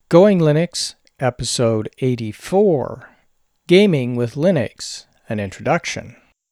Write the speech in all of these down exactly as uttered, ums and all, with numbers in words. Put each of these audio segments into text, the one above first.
Going Linux, Episode eighty-four, Gaming with Linux, an Introduction.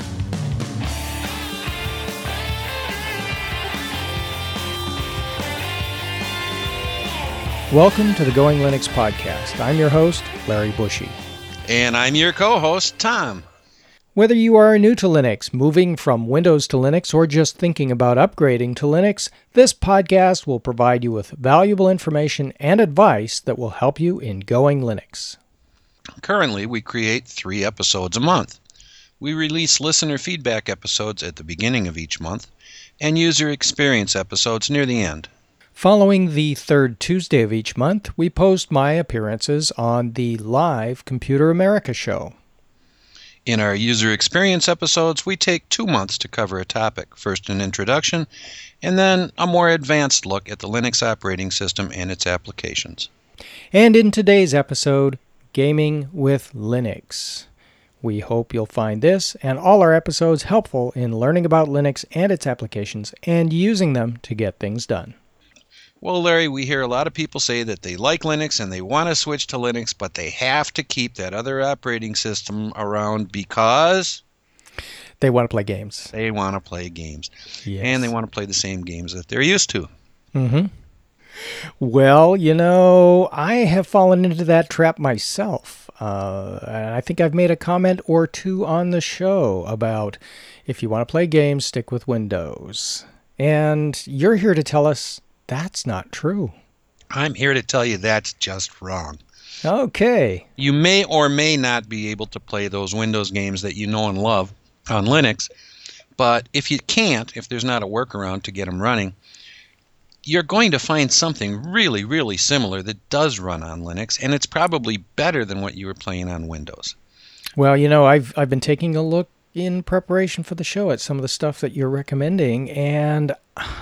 Welcome to the Going Linux podcast. I'm your host, Larry Bushy. And I'm your co-host, Tom. Whether you are new to Linux, moving from Windows to Linux, or just thinking about upgrading to Linux, this podcast will provide you with valuable information and advice that will help you in Going Linux. Currently, we create three episodes a month. We release listener feedback episodes at the beginning of each month and user experience episodes near the end. Following the third Tuesday of each month, we post my appearances on the live Computer America show. In our user experience episodes, we take two months to cover a topic, first an introduction, and then a more advanced look at the Linux operating system and its applications. And in today's episode, Gaming with Linux. We hope you'll find this and all our episodes helpful in learning about Linux and its applications and using them to get things done. Well, Larry, we hear a lot of people say that they like Linux and they want to switch to Linux, but they have to keep that other operating system around because they want to play games. They want to play games. Yes. And they want to play the same games that they're used to. Mm-hmm. Well, you know, I have fallen into that trap myself. Uh, and I think I've made a comment or two on the show about if you want to play games, stick with Windows. And you're here to tell us that's not true. I'm here to tell you that's just wrong. Okay. You may or may not be able to play those Windows games that you know and love on Linux, but if you can't, if there's not a workaround to get them running, you're going to find something really, really similar that does run on Linux, and it's probably better than what you were playing on Windows. Well, you know, I've I've been taking a look in preparation for the show at some of the stuff that you're recommending, and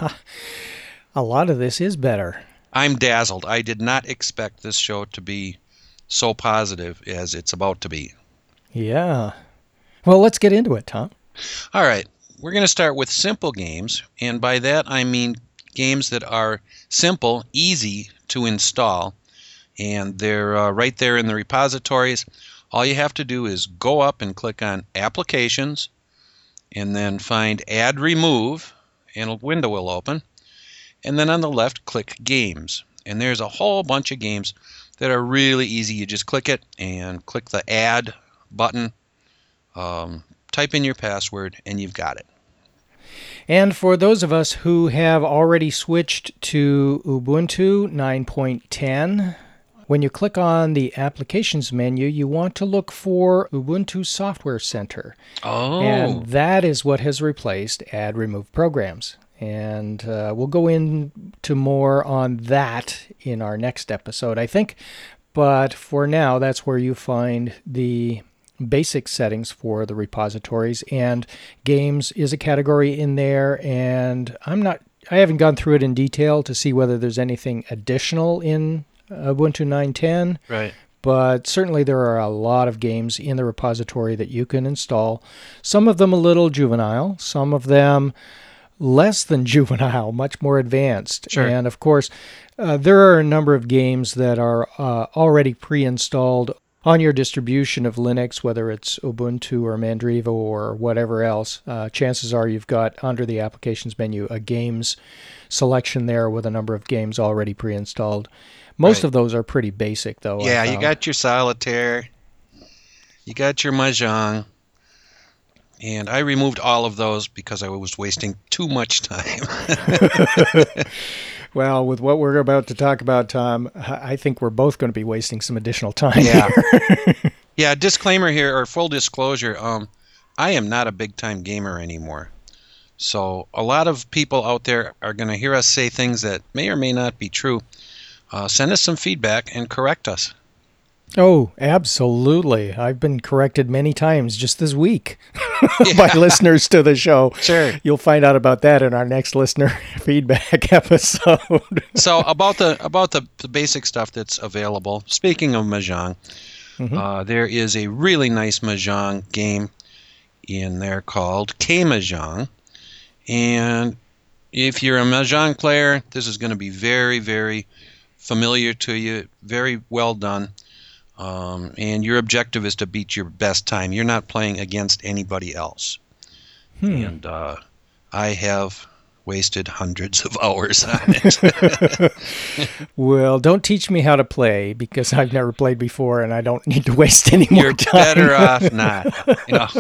a lot of this is better. I'm dazzled. I did not expect this show to be so positive as it's about to be. Yeah. Well, let's get into it, Tom. All right. We're going to start with simple games, and by that I mean games that are simple, easy to install, and they're uh, right there in the repositories. All you have to do is go up and click on Applications, and then find Add Remove, and a window will open. And then on the left, click Games. And there's a whole bunch of games that are really easy. You just click it and click the Add button, um, type in your password, and you've got it. And for those of us who have already switched to Ubuntu nine point ten, when you click on the Applications menu, you want to look for Ubuntu Software Center. Oh. And that is what has replaced Add Remove Programs. And uh, we'll go into more on that in our next episode, I think. But for now, that's where you find the basic settings for the repositories. And games is a category in there. And I'm not, I haven't gone through it in detail to see whether there's anything additional in Ubuntu nine ten. Right. But certainly there are a lot of games in the repository that you can install. Some of them a little juvenile, some of them less than juvenile, much more advanced. Sure. And of course, uh, there are a number of games that are uh, already pre-installed on your distribution of Linux, whether it's Ubuntu or Mandriva or whatever else. Uh, chances are you've got under the Applications menu a games selection there with a number of games already pre-installed. Most right. of those are pretty basic, though. Yeah, you got your Solitaire, you got your Mahjong. And I removed all of those because I was wasting too much time. Well, with what we're about to talk about, Tom, I think we're both going to be wasting some additional time yeah. here. Yeah, disclaimer here, or full disclosure, um, I am not a big-time gamer anymore. So a lot of people out there are going to hear us say things that may or may not be true. Uh, send us some feedback and correct us. Oh, absolutely. I've been corrected many times just this week Yeah. by listeners to the show. Sure. You'll find out about that in our next listener feedback episode. So about the about the, the basic stuff that's available, speaking of Mahjong, Mm-hmm. uh, there is a really nice Mahjong game in there called K-Mahjong. And if you're a Mahjong player, this is going to be very, very familiar to you, very well done. Um, and your objective is to beat your best time. You're not playing against anybody else. Hmm. And uh, I have wasted hundreds of hours on it. Well, don't teach me how to play because I've never played before and I don't need to waste any more You're time. better off not. You know.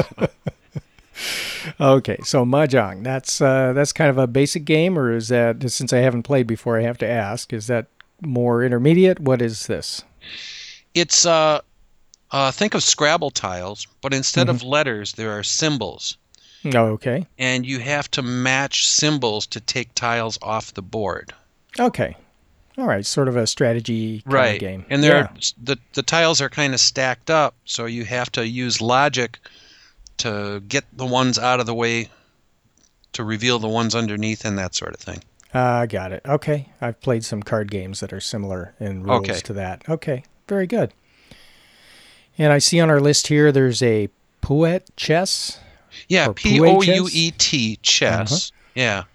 Okay, so Mahjong, that's uh, that's kind of a basic game, or is that, since I haven't played before, I have to ask, is that more intermediate? What is this? It's, uh, uh, think of Scrabble tiles, but instead Mhm. of letters, there are symbols. Oh, okay. And you have to match symbols to take tiles off the board. Okay. All right, sort of a strategy kind Right. of game. And there yeah. are, the, the tiles are kind of stacked up, so you have to use logic to get the ones out of the way, to reveal the ones underneath, and that sort of thing. Uh, got it. Okay. I've played some card games that are similar in rules Okay. to that. Okay. Very good. And I see on our list here there's a Pouet chess. Yeah, Or P Pouet O chess? U E T, chess. Yeah.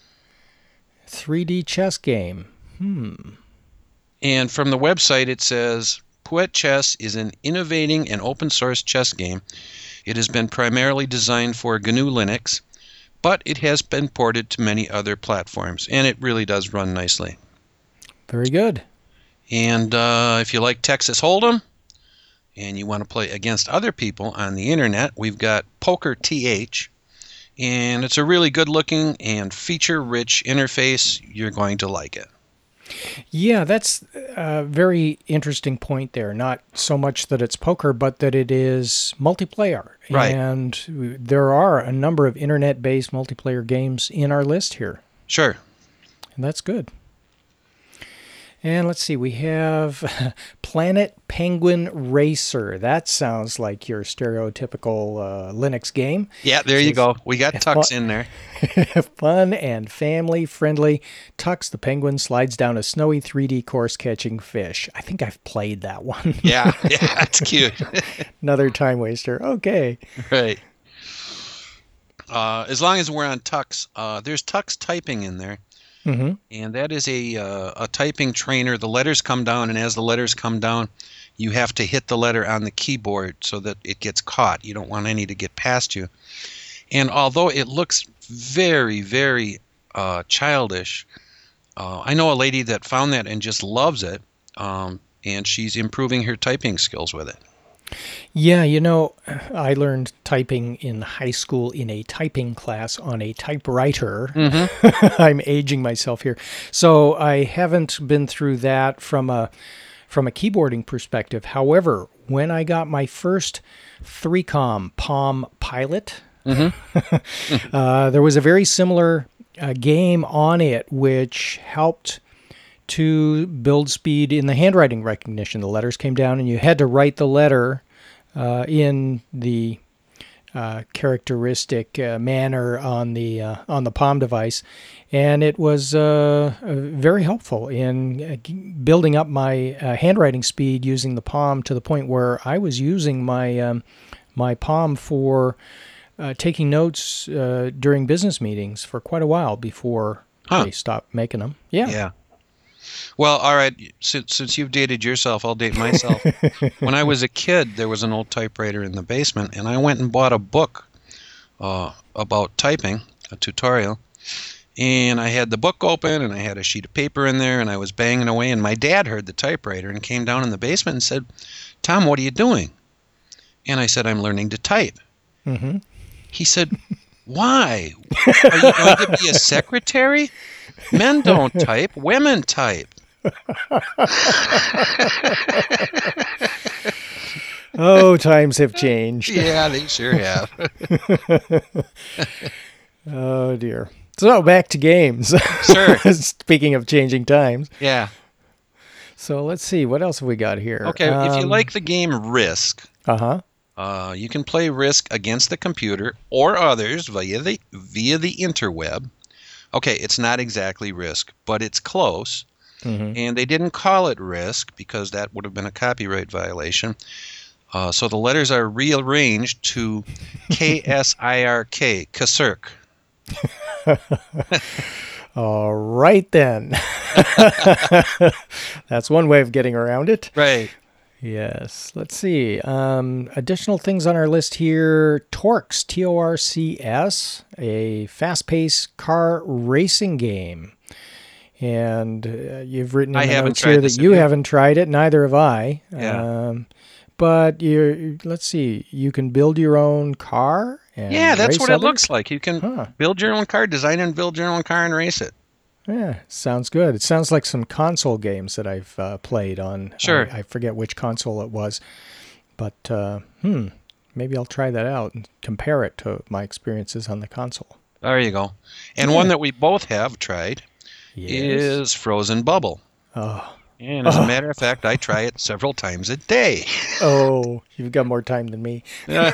three D chess game. Hmm. And from the website, it says, Pouet Chess is an innovating and open-source chess game. It has been primarily designed for G N U Linux, but it has been ported to many other platforms, and it really does run nicely. Very good. And uh, if you like Texas Hold'em, and you want to play against other people on the internet, we've got Poker T H, and it's a really good-looking and feature-rich interface. You're going to like it. Yeah, that's a very interesting point there. Not so much that it's poker, but that it is multiplayer. Right. And there are a number of internet-based multiplayer games in our list here. Sure. And that's good. And let's see, we have Planet Penguin Racer. That sounds like your stereotypical uh, Linux game. Yeah, there you go. We got Tux in there. Fun and family-friendly. Tux the penguin slides down a snowy three D course catching fish. I think I've played that one. Yeah, yeah, that's cute. Another time waster. Okay. Right. Uh, as long as we're on Tux, uh, there's Tux typing in there. Mm-hmm. And that is a uh, a typing trainer. The letters come down, and as the letters come down, you have to hit the letter on the keyboard so that it gets caught. You don't want any to get past you. And although it looks very, very uh, childish, uh, I know a lady that found that and just loves it, um, and she's improving her typing skills with it. Yeah, you know, I learned typing in high school in a typing class on a typewriter. Mm-hmm. I'm aging myself here. So I haven't been through that from a from a keyboarding perspective. However, when I got my first three com Palm Pilot, Mm-hmm. uh, there was a very similar uh, game on it which helped to build speed in the handwriting recognition. The letters came down and you had to write the letter uh, in the uh, characteristic uh, manner on the uh, on the Palm device, and it was uh, uh, very helpful in uh, building up my uh, handwriting speed using the Palm to the point where I was using my um, my Palm for uh, taking notes uh, during business meetings for quite a while before Huh. they stopped making them. Yeah. Yeah. Well, all right. Since, since you've dated yourself, I'll date myself. When I was a kid, there was an old typewriter in the basement, and I went and bought a book uh, about typing, a tutorial. And I had the book open, and I had a sheet of paper in there, and I was banging away. And my dad heard the typewriter and came down in the basement and said, "Tom, what are you doing?" And I said, "I'm learning to type." Mm-hmm. He said, "Why? Are you going to be a secretary? Men don't type, women type." Oh, times have changed. Yeah, they sure have. Oh, dear. So back to games. Sure. Speaking of changing times. Yeah. So let's see. What else have we got here? Okay, if you Um, like the game Risk, Uh-huh. uh, you can play Risk against the computer or others via the via the interweb. Okay, it's not exactly Risk, but it's close. Mm-hmm. And they didn't call it Risk because that would have been a copyright violation. Uh, so the letters are rearranged to K S I R K, Kasirk. All right, then. That's one way of getting around it. Right. Yes. Let's see. Um, additional things on our list here. Torx, T O R C S, a fast-paced car racing game. And uh, you've written in I the haven't notes here tried that this, you have you? haven't tried it. Neither have I. Yeah. Um, but you let's see. You can build your own car and Yeah, that's race what others? it looks like. You can Huh. build your own car, design and build your own car, and race it. Yeah, sounds good. It sounds like some console games that I've uh, played on. Sure. I, I forget which console it was, but uh, hmm, maybe I'll try that out and compare it to my experiences on the console. There you go. And Yeah. one that we both have tried Yes. is Frozen Bubble. Oh, And as a matter of fact, I try it several times a day. oh, you've got more time than me. Uh,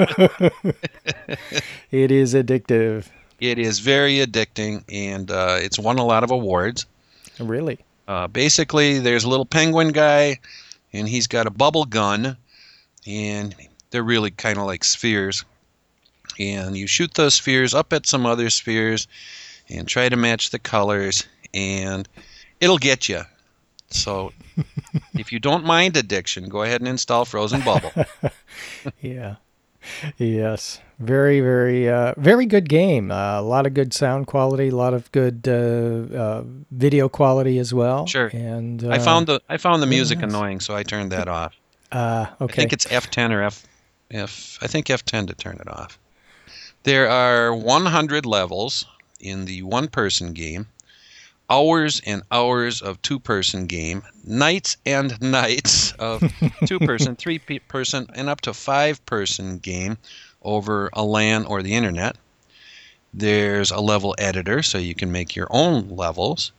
It is addictive. it is very addicting, and uh, it's won a lot of awards. Really? Uh, basically, there's a little penguin guy, and he's got a bubble gun, and they're really kind of like spheres. And you shoot those spheres up at some other spheres and try to match the colors, and it'll get you. So if you don't mind addiction, go ahead and install Frozen Bubble. Yeah. Yes. Very, very, uh, very good game. Uh, a lot of good sound quality, a lot of good uh, uh, video quality as well. Sure. And uh, I found the I found the really music nice. annoying, so I turned that off. Uh, I okay. think it's F ten or F F I think F ten to turn it off. There are one hundred levels in the one-person game, hours and hours of two-person game, nights and nights of two-person, three-person, and up to five-person game over a LAN or the internet. There's a level editor, so you can make your own levels.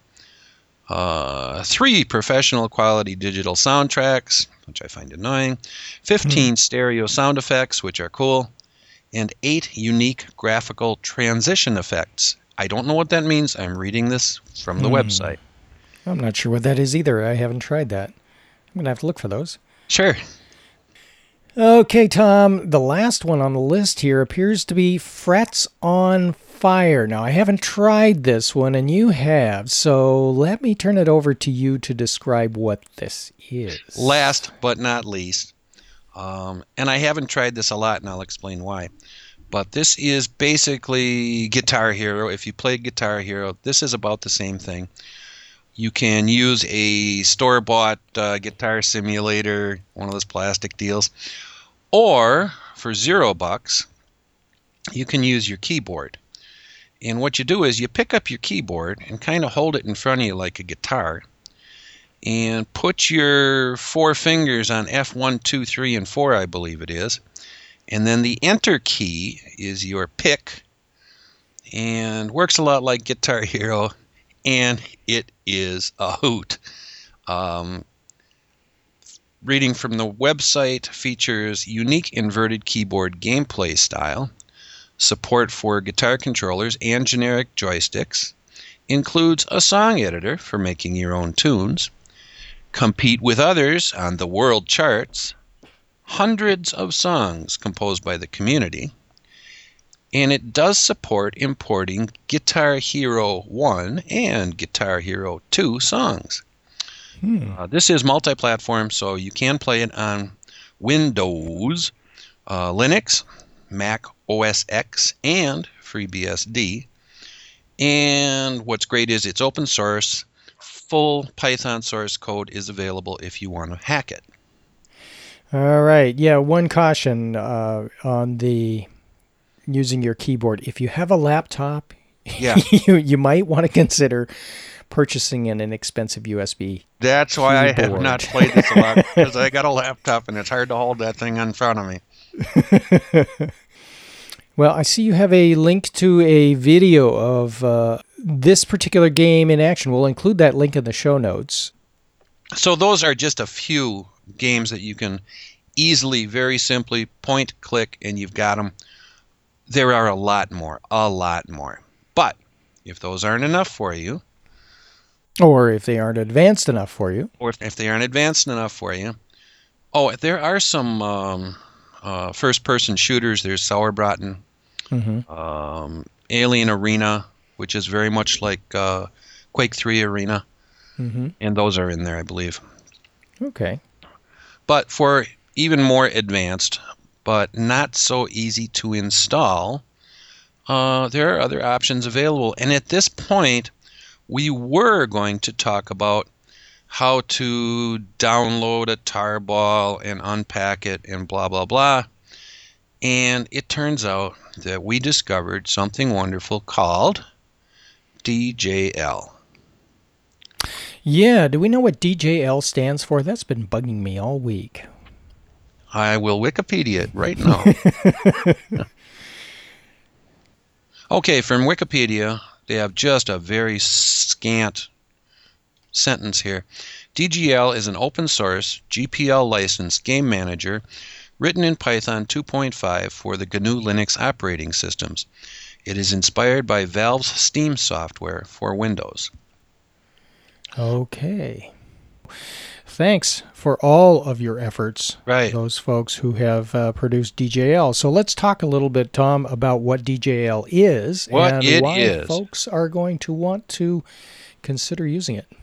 Uh, three professional quality digital soundtracks, which I find annoying. fifteen stereo sound effects, which are cool. And eight unique graphical transition effects. I don't know what that means. I'm reading this from the Hmm. website. I'm not sure what that is either. I haven't tried that. I'm going to have to look for those. Sure. Okay, Tom, the last one on the list here appears to be Frets on Fire. Now, I haven't tried this one, and you have, so let me turn it over to you to describe what this is. Last but not least, um, and I haven't tried this a lot, and I'll explain why. But this is basically Guitar Hero. If you played Guitar Hero, this is about the same thing. You can use a store-bought uh, guitar simulator, one of those plastic deals, or for zero bucks, you can use your keyboard. And what you do is you pick up your keyboard and kind of hold it in front of you like a guitar, and put your four fingers on F one, two, three, and four, I believe it is. And then the Enter key is your pick, and works a lot like Guitar Hero, and it is a hoot. Um, reading from the website, features unique inverted keyboard gameplay style, support for guitar controllers and generic joysticks, includes a song editor for making your own tunes, compete with others on the world charts, hundreds of songs composed by the community, and it does support importing Guitar Hero one and Guitar Hero two songs. Hmm. Uh, this is multi-platform, so you can play it on Windows, uh, Linux, Mac O S X, and FreeBSD. And what's great is it's open source. Full Python source code is available if you want to hack it. All right. Yeah, one caution uh, on the using your keyboard. If you have a laptop, Yeah. you, you might want to consider purchasing an inexpensive U S B. That's why I have Keyboard. not played this a lot, because I got a laptop and it's hard to hold that thing in front of me. Well, I see you have a link to a video of uh, this particular game in action. We'll include that link in the show notes. So those are just a few games that you can easily, very simply point, click, and you've got them. There are a lot more, a lot more. But if those aren't enough for you, Or if they aren't advanced enough for you. or if, if they aren't advanced enough for you, oh, there are some um, uh, first-person shooters. There's Sauerbraten, Mm-hmm. um, Alien Arena, which is very much like uh, Quake three Arena, Mm-hmm. and those are in there, I believe. Okay. But for even more advanced, but not so easy to install, uh, there are other options available. And at this point, we were going to talk about how to download a tarball and unpack it and blah, blah, blah. And it turns out that we discovered something wonderful called D J L. Yeah, do we know what D J L stands for? That's been bugging me all week. I will Wikipedia it right now. Okay, from Wikipedia, they have just a very scant sentence here. D G L is an open source, G P L licensed game manager written in Python two point five for the G N U Linux operating systems. It is inspired by Valve's Steam software for Windows. Okay. Thanks for all of your efforts, Right. those folks who have uh, produced D J L. So let's talk a little bit, Tom, about what D J L is What and it why is. folks are going to want to consider using it.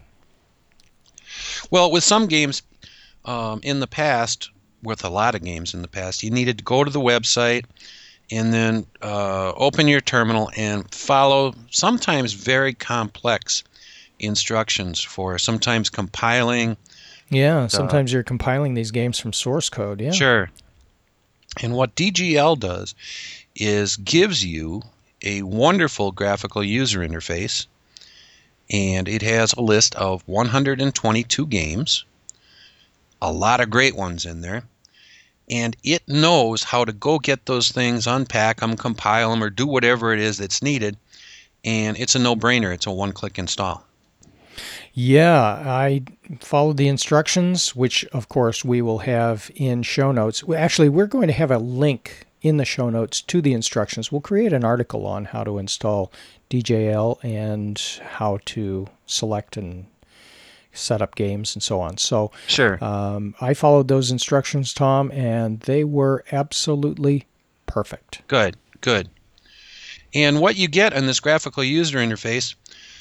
Well, with some games um, in the past, with a lot of games in the past, you needed to go to the website and then uh, open your terminal and follow sometimes very complex instructions for sometimes compiling. Yeah, sometimes uh, you're compiling these games from source code. Yeah. Sure. And what D G L does is gives you a wonderful graphical user interface, and it has a list of one hundred twenty-two games, a lot of great ones in there, and it knows how to go get those things, unpack them, compile them, or do whatever it is that's needed, and it's a no-brainer. It's a one-click install. Yeah, I followed the instructions, which, of course, we will have in show notes. Actually, we're going to have a link in the show notes to the instructions. We'll create an article on how to install D J L and how to select and set up games and so on. So sure. um, I followed those instructions, Tom, and they were absolutely perfect. Good, good. And what you get in this graphical user interface,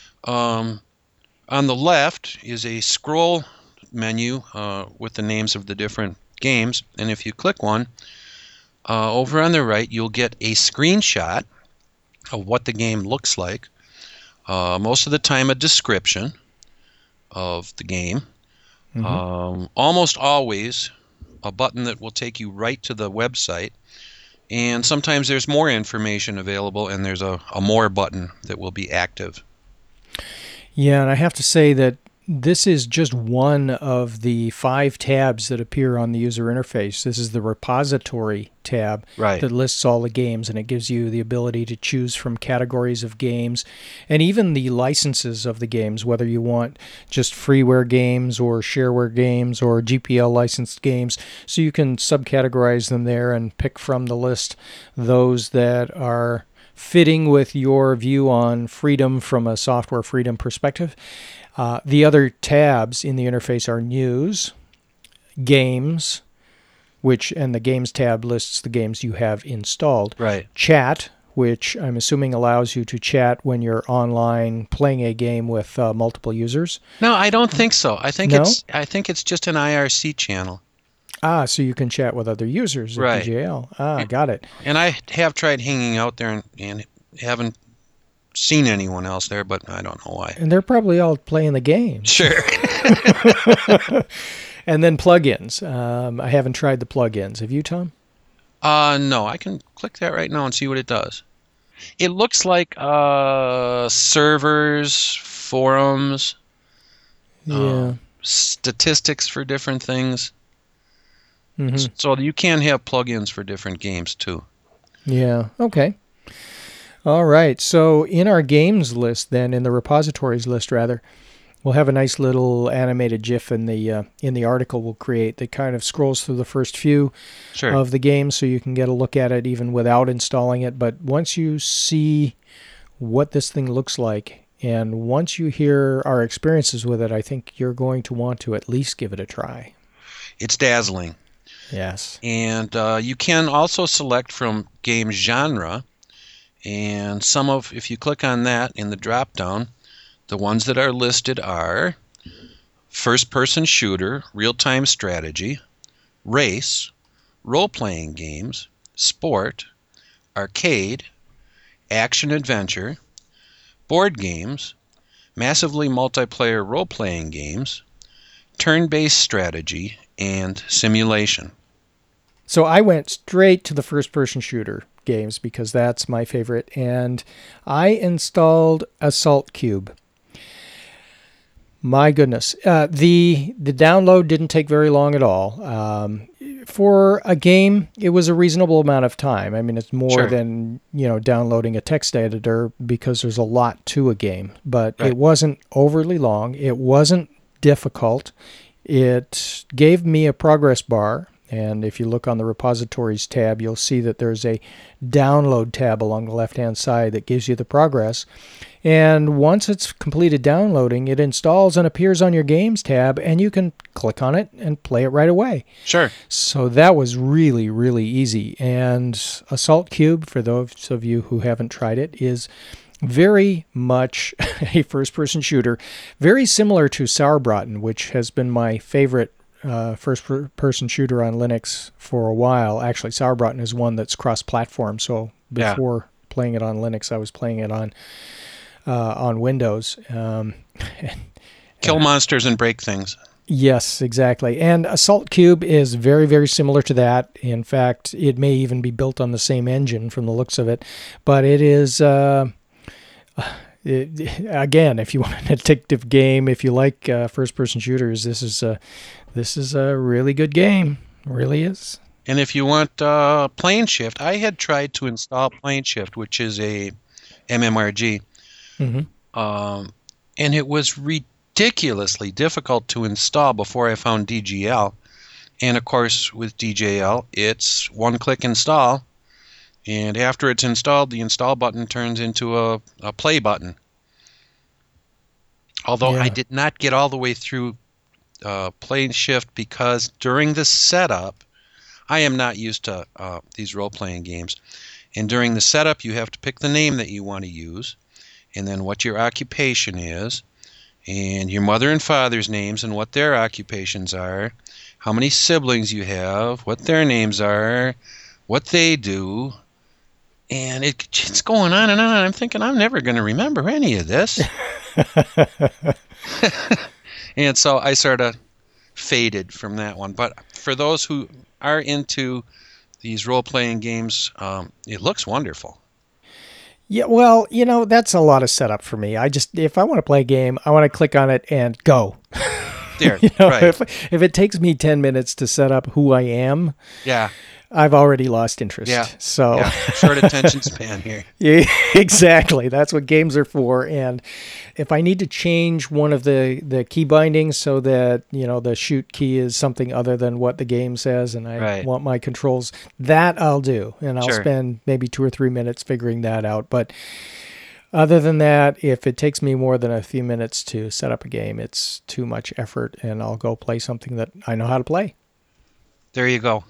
um, on the left is a scroll menu uh, with the names of the different games, and if you click one, uh, over on the right you'll get a screenshot of what the game looks like. Uh, most of the time a description of the game. Mm-hmm. Um, almost always a button that will take you right to the website, and sometimes there's more information available and there's a, a more button that will be active. Yeah, and I have to say that this is just one of the five tabs that appear on the user interface. This is the repository tab right. that lists all the games, and it gives you the ability to choose from categories of games and even the licenses of the games, whether you want just freeware games or shareware games or G P L licensed games. So you can subcategorize them there and pick from the list those that are fitting with your view on freedom from a software freedom perspective. Uh, the other tabs in the interface are News, Games, which and the Games tab lists the games you have installed. Right. Chat, which I'm assuming allows you to chat when you're online playing a game with uh, multiple users. No, I don't think so. I think no? it's I think it's just an I R C channel. Ah, so you can chat with other users at right. D J L. Ah, got it. And I have tried hanging out there and, and haven't seen anyone else there, but I don't know why. And they're probably all playing the game. Sure. And then plugins. Um, I haven't tried the plugins. Have you, Tom? Uh, no, I can click that right now and see what it does. It looks like uh, servers, forums, yeah, uh, statistics for different things. Mm-hmm. So you can have plugins for different games too. Yeah, okay. All right, so in our games list then, in the repositories list rather, we'll have a nice little animated GIF in the uh, in the article we'll create that kind of scrolls through the first few sure. of the games so you can get a look at it even without installing it. But once you see what this thing looks like and once you hear our experiences with it, I think you're going to want to at least give it a try. It's dazzling. Yes. And uh, you can also select from game genre, And some of, if you click on that in the drop-down, the ones that are listed are first-person shooter, real-time strategy, race, role-playing games, sport, arcade, action-adventure, board games, massively multiplayer role-playing games, turn-based strategy, and simulation. So I went straight to the first-person shooter games because that's my favorite, and I installed Assault Cube. My goodness, uh, the the download didn't take very long at all. Um, for a game, it was a reasonable amount of time. I mean, it's more Sure. than, you know, downloading a text editor because there's a lot to a game. But Right. it wasn't overly long. It wasn't difficult. It gave me a progress bar. And if you look on the repositories tab, you'll see that there's a download tab along the left-hand side that gives you the progress. And once it's completed downloading, it installs and appears on your Games tab, and you can click on it and play it right away. Sure. So that was really, really easy. And Assault Cube, for those of you who haven't tried it, is very much a first-person shooter, very similar to Sauerbraten, which has been my favorite Uh, first-person shooter on Linux for a while. Actually, Sauerbraten is one that's cross-platform, so before yeah. playing it on Linux, I was playing it on uh, on Windows. Um, and, Kill monsters and break things. Yes, exactly. And Assault Cube is very, very similar to that. In fact, it may even be built on the same engine from the looks of it, but it is... Uh, It, again, if you want an addictive game, if you like uh, first-person shooters, this is a this is a really good game. It really is. And if you want uh, PlaneShift, I had tried to install PlaneShift, which is a MMRG, mm-hmm. um, and it was ridiculously difficult to install before I found D G L. And of course, with D J L, it's one-click install. And after it's installed, the install button turns into a, a play button. Although yeah. I did not get all the way through uh, PlaneShift because during the setup, I am not used to uh, these role-playing games. And during the setup, you have to pick the name that you want to use, and then what your occupation is, and your mother and father's names and what their occupations are, how many siblings you have, what their names are, what they do. And it, it's going on and on. I'm thinking, I'm never going to remember any of this. And so I sort of faded from that one. But for those who are into these role-playing games, um, it looks wonderful. Yeah, well, you know, that's a lot of setup for me. I just, if I want to play a game, I want to click on it and go. There, you know, right. If, if it takes me ten minutes to set up who I am, yeah, I've already lost interest. Yeah. So yeah. Short attention span here. Yeah, exactly. That's what games are for. And if I need to change one of the, the key bindings so that, you know, the shoot key is something other than what the game says, and I right. want my controls, that I'll do. And I'll Sure. spend maybe two or three minutes figuring that out. But other than that, if it takes me more than a few minutes to set up a game, it's too much effort, and I'll go play something that I know how to play. There you go.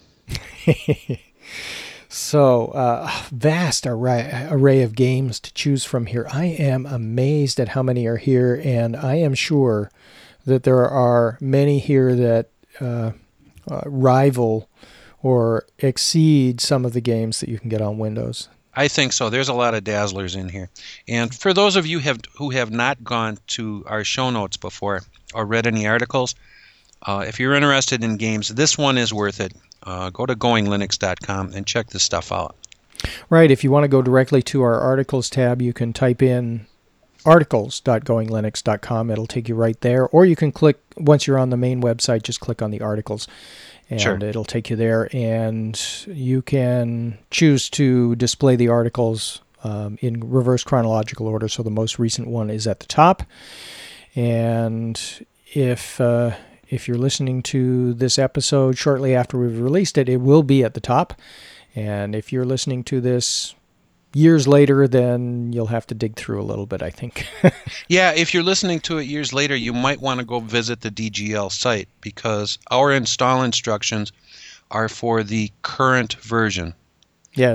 So, uh, vast array, array of games to choose from here. I am amazed at how many are here, and I am sure that there are many here that uh, uh, rival or exceed some of the games that you can get on Windows. I think so. There's a lot of dazzlers in here. And for those of you have, who have not gone to our show notes before or read any articles, uh, if you're interested in games, this one is worth it. Uh, go to going linux dot com and check this stuff out. Right. If you want to go directly to our articles tab, you can type in articles dot going linux dot com. It'll take you right there. Or you can click, once you're on the main website, just click on the articles, and Sure. it'll take you there. And you can choose to display the articles um, in reverse chronological order. So the most recent one is at the top. And if... Uh, If you're listening to this episode shortly after we've released it, it will be at the top. And if you're listening to this years later, then you'll have to dig through a little bit, I think. Yeah, if you're listening to it years later, you might want to go visit the D G L site because our install instructions are for the current version. Yes.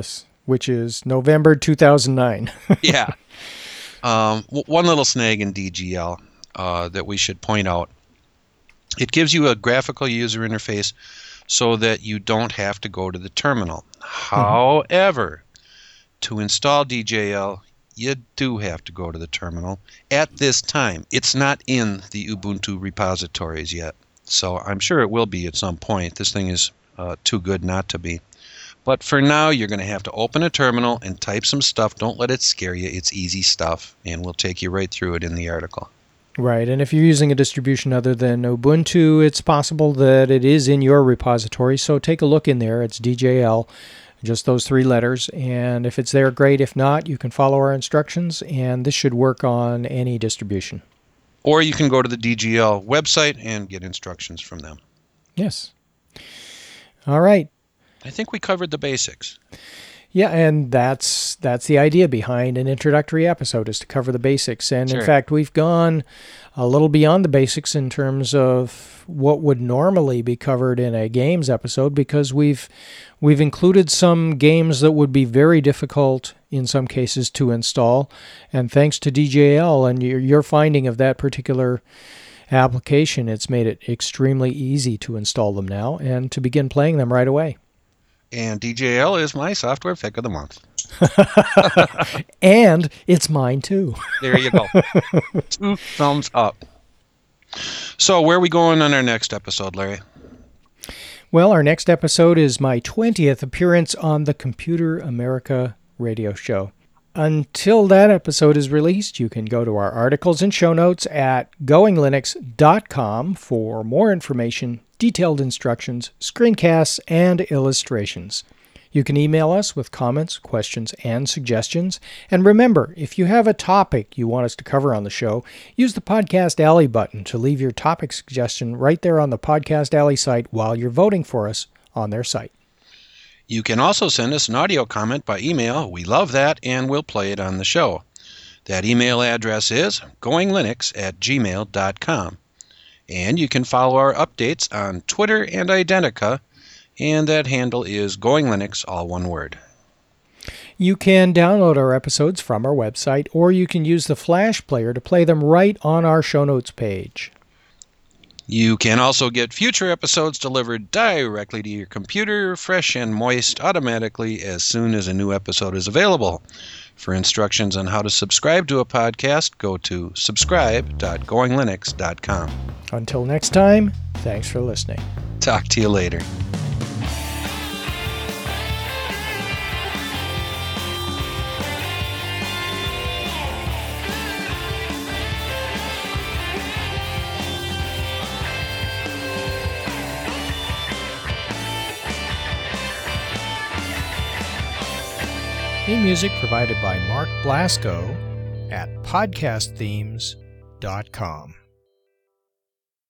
which is November two thousand nine. Yeah. Um, w- one little snag in D G L uh, that we should point out. It gives you a graphical user interface so that you don't have to go to the terminal. Mm-hmm. However, to install D J L, you do have to go to the terminal at this time. It's not in the Ubuntu repositories yet, so I'm sure it will be at some point. This thing is uh, too good not to be. But for now, you're going to have to open a terminal and type some stuff. Don't let it scare you. It's easy stuff, and we'll take you right through it in the article. Right, and if you're using a distribution other than Ubuntu, it's possible that it is in your repository, so take a look in there. It's D J L, just those three letters, and if it's there, great. If not, you can follow our instructions, and this should work on any distribution. Or you can go to the D G L website and get instructions from them. Yes. All right. I think we covered the basics. Yeah, and that's that's the idea behind an introductory episode, is to cover the basics. And Sure. in fact, we've gone a little beyond the basics in terms of what would normally be covered in a games episode, because we've we've included some games that would be very difficult in some cases to install. And thanks to D J L and your, your finding of that particular application, it's made it extremely easy to install them now and to begin playing them right away. And D J L is my software pick of the month. And it's mine too. There you go. Two thumbs up. So where are we going on our next episode, Larry? Well, our next episode is my twentieth appearance on the Computer America radio show. Until that episode is released, you can go to our articles and show notes at going linux dot com for more information, detailed instructions, screencasts, and illustrations. You can email us with comments, questions, and suggestions. And remember, if you have a topic you want us to cover on the show, use the Podcast Alley button to leave your topic suggestion right there on the Podcast Alley site while you're voting for us on their site. You can also send us an audio comment by email. We love that, and we'll play it on the show. That email address is going linux at gmail dot com. And you can follow our updates on Twitter and Identica, and that handle is GoingLinux, all one word. You can download our episodes from our website, or you can use the Flash player to play them right on our show notes page. You can also get future episodes delivered directly to your computer, fresh and moist, automatically as soon as a new episode is available. For instructions on how to subscribe to a podcast, go to subscribe dot going linux dot com. Until next time, thanks for listening. Talk to you later. Theme music provided by Mark Blasco at podcast themes dot com.